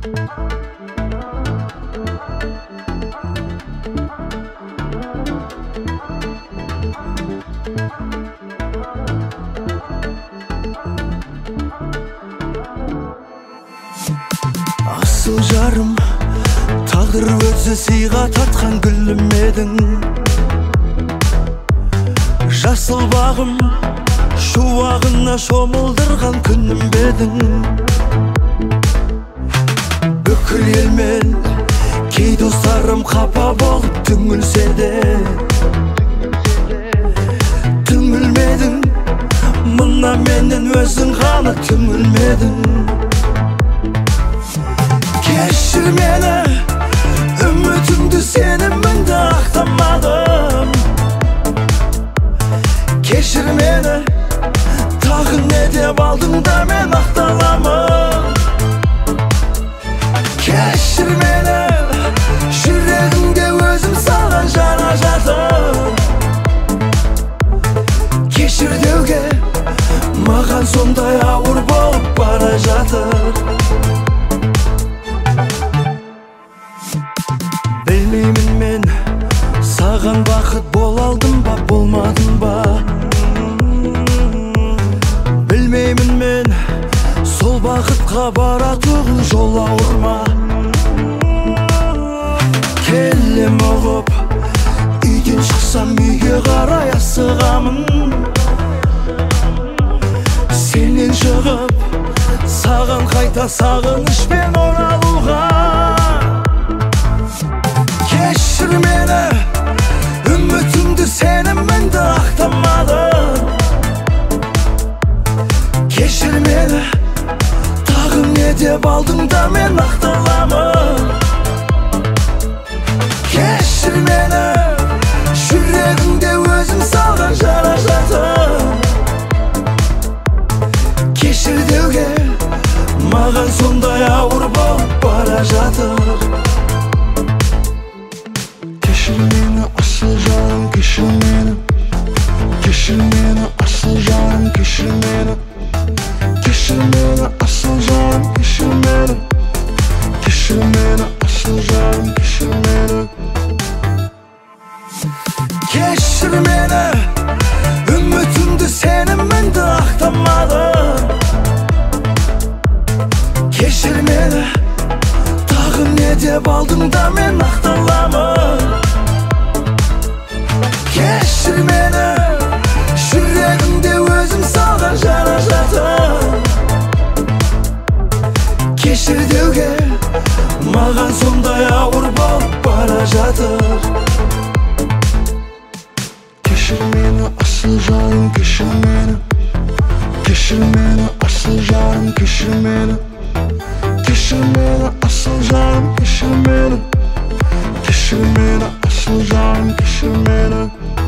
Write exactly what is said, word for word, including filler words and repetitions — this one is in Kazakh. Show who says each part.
Speaker 1: Асыл жарым, тағдыр өзі сыйға тартқан гүлім едің. Жасыл бағым, шуағына шомылдырған күнім едің. Бүкіл елмен кей достарым қапа болып түңілсе де, түңілмедің, мына менен өзің ғана түңілмедің. Кешір мені, үмітімді сенімімді ақтамадым. Кешір мені, тағы не деп алдың да мен ақталамын. Кешір мені, жүрегімде өзім саған жара жатыр. Кешір деуге, маған сондай ауыр болып бара жатыр. Білмеймін мен, саған бақыт бол алдым ба, болмадым ба. Білмеймін мен, сол бақытқа баратұғын жол ауыр ма. Келем оғып, үйден шықсам үйге қарай асығамын. Сенен шығып, саған қайта сағынышпен оралуға. Кешір мені, үмітімді сенімімді ақтамадым. Кешір мені, тағы не деп алдың да мен ақталамын. Кешір мені, жүрегімде өзім салған жара жатыр. Кешір деуге, маған сондай ауыр болып бара жатыр. Кешір мені, асыл жарым, кешір мені. Кешір мені, асыл жарым, кешір мені. Кешір мені, асыл жарым, кешір мені. Кешір мені, асыл жарым, кешір мені. Кешір мені, үмітімді сенімімді ақтамадым. Кешір мені, тағы не деп алдың да мен ақталамын. Кешір мені, жүрегімде өзім салған жара жатыр. Кешір деуге, маған сондай ауыр болып бара жатыр. Кешір мені, асыл жарым, кешір мені. Кешір мені, асыл жарым, кешір мені. Кешір мені, асыл жарым, кешір мені. Кешір мені, асыл жарым, кешір мені.